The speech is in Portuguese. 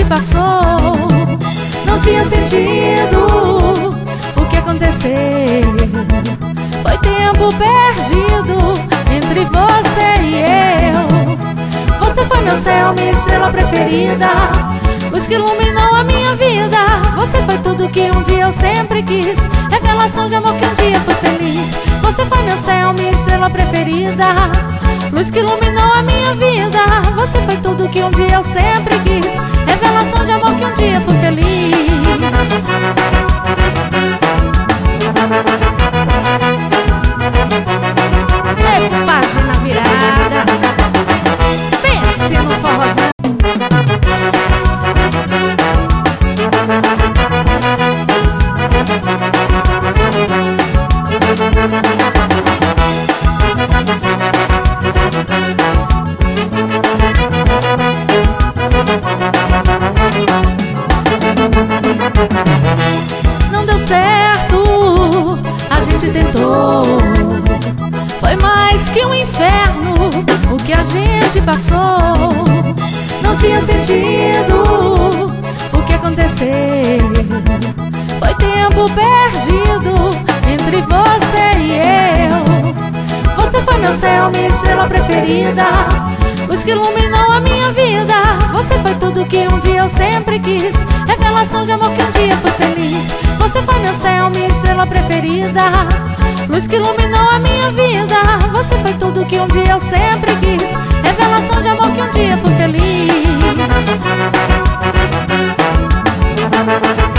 passou não tinha sentido. O que aconteceu foi tempo perdido entre você e eu. Você foi meu céu, minha estrela preferida, luz que iluminou a minha vida. Você foi tudo que um dia eu sempre quis, revelação de amor que um dia fui feliz. Você foi meu céu, minha estrela preferida, luz que iluminou a minha vida. Você foi tudo que um dia eu sempre quis, revelação de amor que um dia fui feliz. Página virada, pense no forrozão. Não deu certo, a gente tentou, foi mais que um inferno o que a gente passou. Não tinha sentido. O que aconteceu foi tempo perdido entre você e eu. Você foi meu céu, minha estrela preferida, luz que iluminou a minha vida. Você foi tudo que um dia eu sempre quis, revelação de amor que um dia fui feliz. Você foi meu céu, minha estrela preferida, luz que iluminou a minha vida. Você foi tudo que um dia eu sempre quis, revelação de amor que um dia fui feliz.